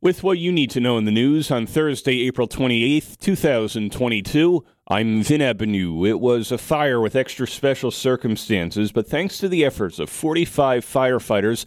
With what you need to know in the news on Thursday, April 28th, 2022, I'm Vin Abenu. It was a fire with extra special circumstances, but thanks to the efforts of 45 firefighters,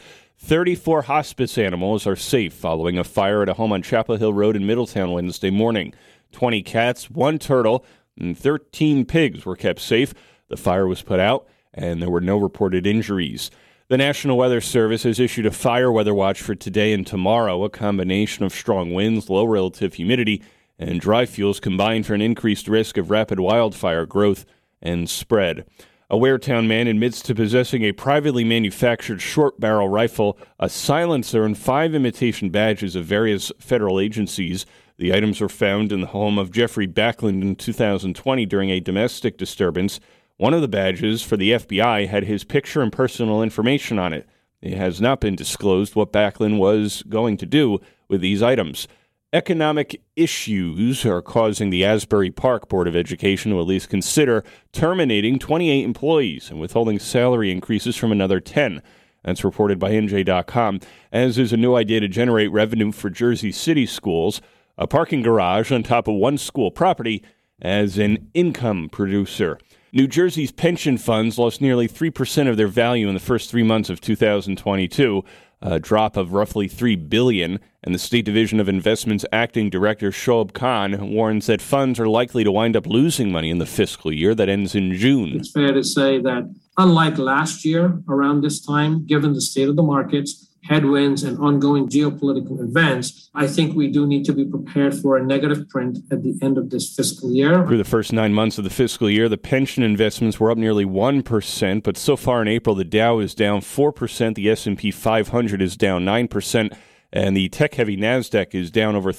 34 hospice animals are safe following a fire at a home on Chapel Hill Road in Middletown Wednesday morning. 20 cats, 1 turtle, and 13 pigs were kept safe. The fire was put out, and there were no reported injuries. The National Weather Service has issued a fire weather watch for today and tomorrow. A combination of strong winds, low relative humidity, and dry fuels combine for an increased risk of rapid wildfire growth and spread. A Waretown man admits to possessing a privately manufactured short-barrel rifle, a silencer, and 5 imitation badges of various federal agencies. The items were found in the home of Jeffrey Backlund in 2020 during a domestic disturbance. One of the badges for the FBI had his picture and personal information on it. It has not been disclosed what Backlund was going to do with these items. Economic issues are causing the Asbury Park Board of Education to at least consider terminating 28 employees and withholding salary increases from another 10. That's reported by NJ.com, as is a new idea to generate revenue for Jersey City schools, a parking garage on top of one school property as an income producer. New Jersey's pension funds lost nearly 3% of their value in the first 3 months of 2022, a drop of roughly $3 billion, and the State Division of Investments Acting Director Shoaib Khan warns that funds are likely to wind up losing money in the fiscal year that ends in June. It's fair to say that unlike last year around this time, given the state of the markets, headwinds, and ongoing geopolitical events, I think we do need to be prepared for a negative print at the end of this fiscal year. Through the first 9 months of the fiscal year, the pension investments were up nearly 1%, but so far in April, the Dow is down 4%, the S&P 500 is down 9%, and the tech-heavy NASDAQ is down over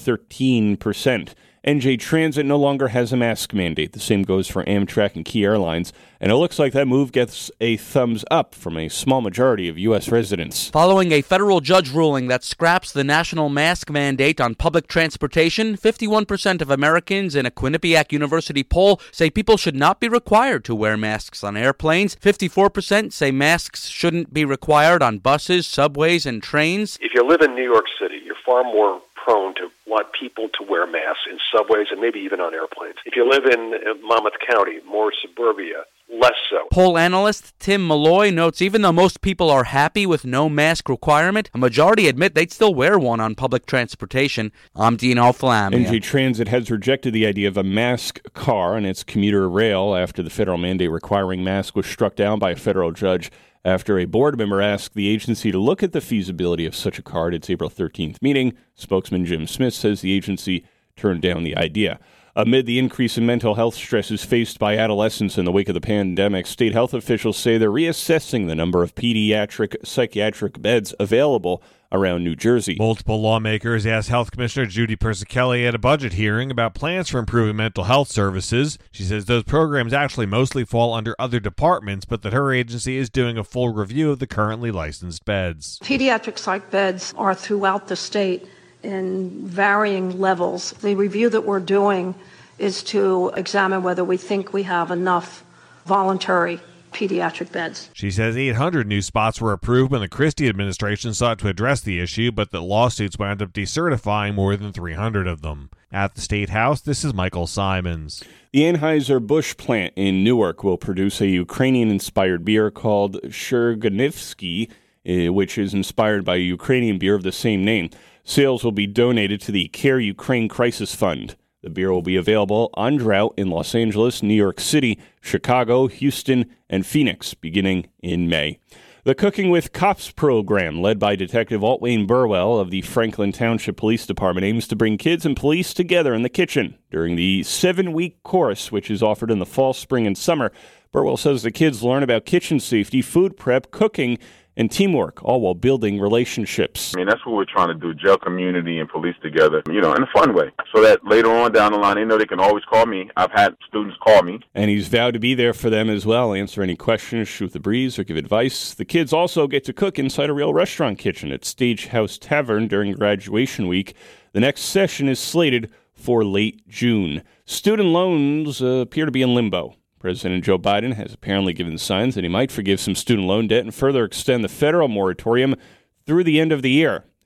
13%. NJ Transit no longer has a mask mandate. The same goes for Amtrak and Key Airlines. And it looks like that move gets a thumbs up from a small majority of U.S. residents. Following a federal judge ruling that scraps the national mask mandate on public transportation, 51% of Americans in a Quinnipiac University poll say people should not be required to wear masks on airplanes. 54% say masks shouldn't be required on buses, subways, and trains. If you live in New York City, you're far more prone to want people to wear masks in subways and maybe even on airplanes. If you live in Monmouth County, more suburbia, less so. Poll analyst Tim Malloy notes even though most people are happy with no mask requirement, a majority admit they'd still wear one on public transportation. I'm Dino Flammia. NJ Transit has rejected the idea of a mask car on its commuter rail after the federal mandate requiring masks was struck down by a federal judge. After a board member asked the agency to look at the feasibility of such a car at its April 13th meeting, spokesman Jim Smith says the agency turned down the idea. Amid the increase in mental health stresses faced by adolescents in the wake of the pandemic, state health officials say they're reassessing the number of pediatric psychiatric beds available around New Jersey. Multiple lawmakers asked Health Commissioner Judy Persicelli at a budget hearing about plans for improving mental health services. She says those programs actually mostly fall under other departments, but that her agency is doing a full review of the currently licensed beds. Pediatric psych beds are throughout the state in varying levels. The review that we're doing is to examine whether we think we have enough voluntary pediatric beds. She says 800 new spots were approved when the Christie administration sought to address the issue, but that lawsuits wound up decertifying more than 300 of them. At the State House, this is Michael Simons. The Anheuser-Busch plant in Newark will produce a Ukrainian-inspired beer called Sherganivsky, which is inspired by a Ukrainian beer of the same name. Sales will be donated to the Care Ukraine Crisis Fund. The beer will be available on drought in Los Angeles, New York City, Chicago, Houston, and Phoenix beginning in May. The Cooking with Cops program, led by Detective Altwayne Burwell of the Franklin Township Police Department, aims to bring kids and police together in the kitchen during the 7-week course, which is offered in the fall, spring, and summer. Burwell says the kids learn about kitchen safety, food prep, cooking, and teamwork, all while building relationships. I mean, that's what we're trying to do, gel community and police together, in a fun way, so that later on down the line, they know they can always call me. I've had students call me. And he's vowed to be there for them as well, answer any questions, shoot the breeze, or give advice. The kids also get to cook inside a real restaurant kitchen at Stagehouse Tavern during graduation week. The next session is slated for late June. Student loans appear to be in limbo. President Joe Biden has apparently given signs that he might forgive some student loan debt and further extend the federal moratorium through the end of the year.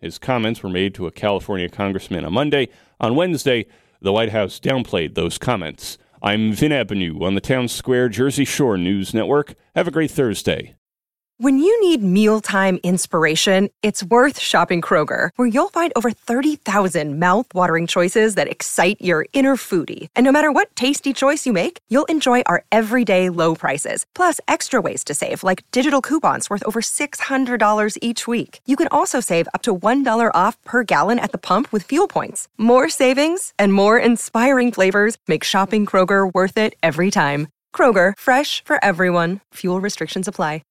His comments were made to a California congressman on Monday. On Wednesday, the White House downplayed those comments. I'm Vin Abinu on the Town Square Jersey Shore News Network. Have a great Thursday. When you need mealtime inspiration, it's worth shopping Kroger, where you'll find over 30,000 mouth-watering choices that excite your inner foodie. And no matter what tasty choice you make, you'll enjoy our everyday low prices, plus extra ways to save, like digital coupons worth over $600 each week. You can also save up to $1 off per gallon at the pump with fuel points. More savings and more inspiring flavors make shopping Kroger worth it every time. Kroger, fresh for everyone. Fuel restrictions apply.